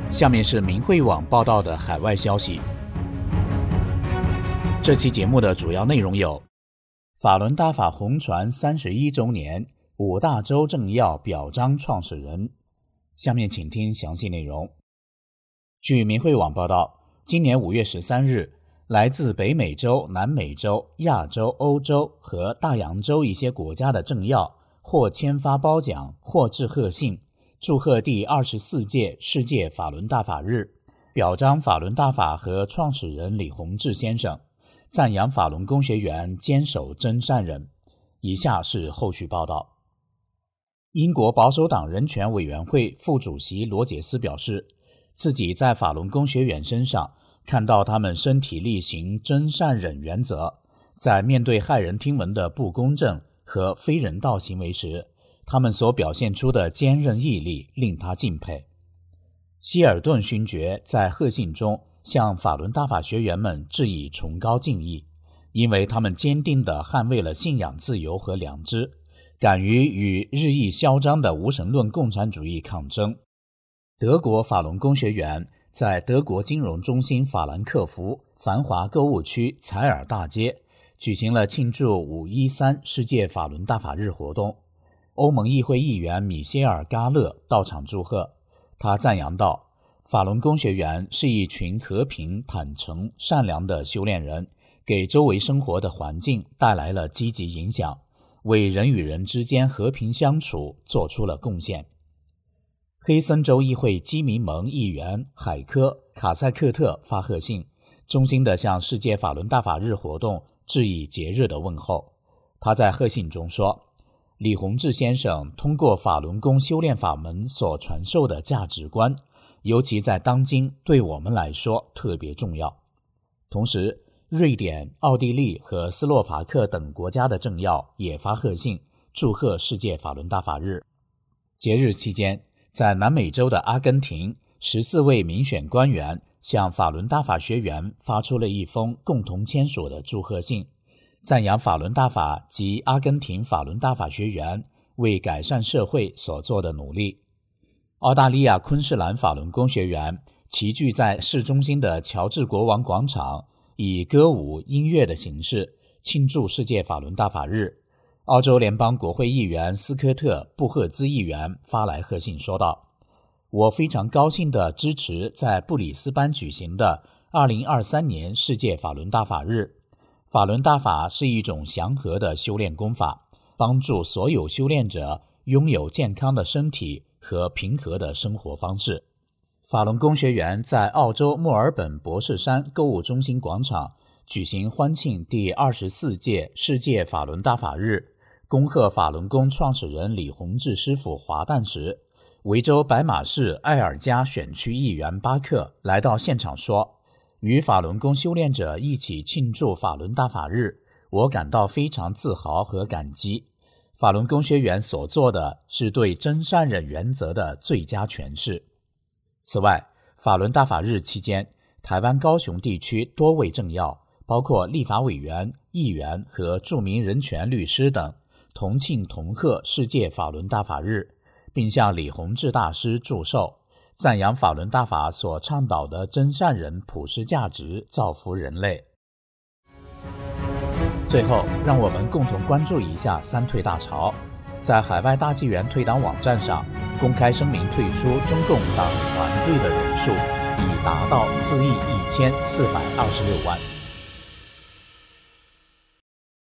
下面是明慧网报道的海外消息。这期节目的主要内容有：法轮大法红传31周年，5大洲政要表彰创始人。下面请听详细内容。据明慧网报道，今年5月13日，来自北美洲、南美洲、亚洲、欧洲和大洋洲一些国家的政要或签发褒奖，或致贺信，祝贺第24届世界法轮大法日，表彰法轮大法和创始人李洪志先生，赞扬法轮功学员坚守真善忍。以下是后续报道。英国保守党人权委员会副主席罗杰斯表示，自己在法轮功学员身上看到他们身体力行真善忍原则，在面对骇人听闻的不公正和非人道行为时，他们所表现出的坚韧毅力令他敬佩。希尔顿勋爵在贺信中向法轮大法学员们致以崇高敬意，因为他们坚定地捍卫了信仰自由和良知，敢于与日益嚣张的无神论共产主义抗争。德国法轮功学员在德国金融中心法兰克福繁华购物区采尔大街举行了庆祝513世界法轮大法日活动。欧盟议会议员米歇尔·嘎勒到场祝贺，他赞扬道，法轮功学员是一群和平、坦诚、善良的修炼人，给周围生活的环境带来了积极影响，为人与人之间和平相处做出了贡献。黑森州议会基民盟议员海科·卡塞克特发贺信，衷心地向世界法轮大法日活动致以节日的问候。他在贺信中说，李洪志先生通过法轮功修炼法门所传授的价值观，尤其在当今对我们来说特别重要。同时，瑞典、奥地利和斯洛伐克等国家的政要也发贺信，祝贺世界法轮大法日。节日期间，在南美洲的阿根廷，14位民选官员向法轮大法学员发出了一封共同签署的祝贺信，赞扬法轮大法及阿根廷法轮大法学员为改善社会所做的努力。澳大利亚昆士兰法轮功学员齐聚在市中心的乔治国王广场，以歌舞音乐的形式庆祝世界法轮大法日。澳洲联邦国会议员斯科特·布赫兹议员发来贺信说道，我非常高兴地支持在布里斯班举行的2023年世界法轮大法日。法轮大法是一种祥和的修炼功法，帮助所有修炼者拥有健康的身体和平和的生活方式。法轮功学员在澳洲墨尔本博士山购物中心广场举行欢庆第24届世界法轮大法日，恭贺法轮功创始人李洪志师傅华诞时，维州白马市艾尔加选区议员巴克来到现场说，与法轮功修炼者一起庆祝法轮大法日，我感到非常自豪和感激。法轮功学员所做的是对真善忍原则的最佳诠释。此外，法轮大法日期间，台湾高雄地区多位政要，包括立法委员、议员和著名人权律师等，同庆同贺世界法轮大法日，并向李洪志大师祝寿，赞扬法轮大法所倡导的真善忍普世价值造福人类。最后，让我们共同关注一下三退大潮。在海外大纪元退党网站上，公开声明退出中共党团队的人数已达到4亿1426万。